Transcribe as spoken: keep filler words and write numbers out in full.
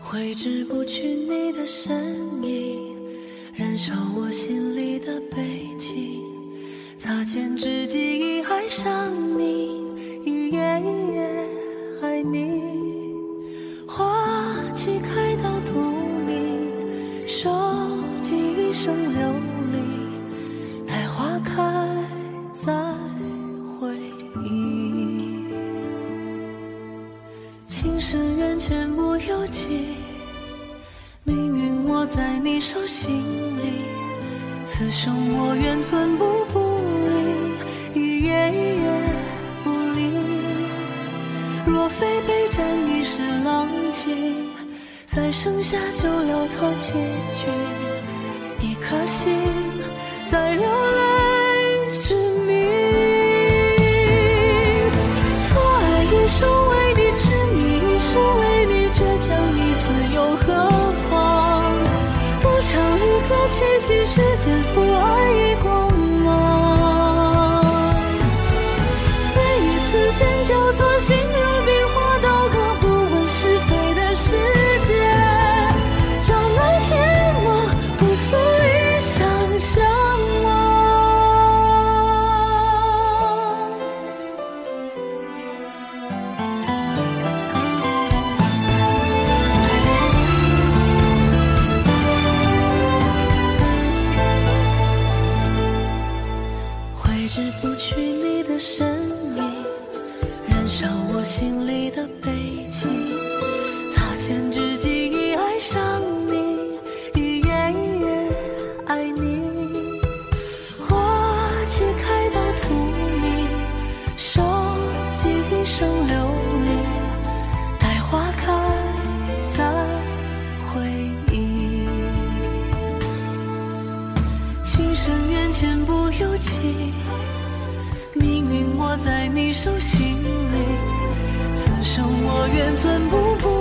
挥之不去你的身影，燃烧我心里的悲情。擦肩之际已爱上你，一夜一夜爱你。花期开到荼蘼，收集一生流离，待花开再回忆。情深缘浅不由己，命运握在你手心里，此生我愿寸步不离，一夜一夜不离。若非备战一时浪迹，再剩下就潦草结局。一颗心在流泪之谜，错爱一生为你痴迷，一生为你倔强，你自由何方？不强一个奇迹，世间负爱已光芒。非一次间交错，心如冰火，刀割不问是非的世界。江南阡陌，不诉一生相望。挥之不去你的身影，燃烧我心里的悲情。擦肩之际已爱上你，一夜一夜爱你。花期开到荼蘼，收集一生流离，待花开再回忆。情深缘浅不由己，命运握在你手心里，此生我愿寸步不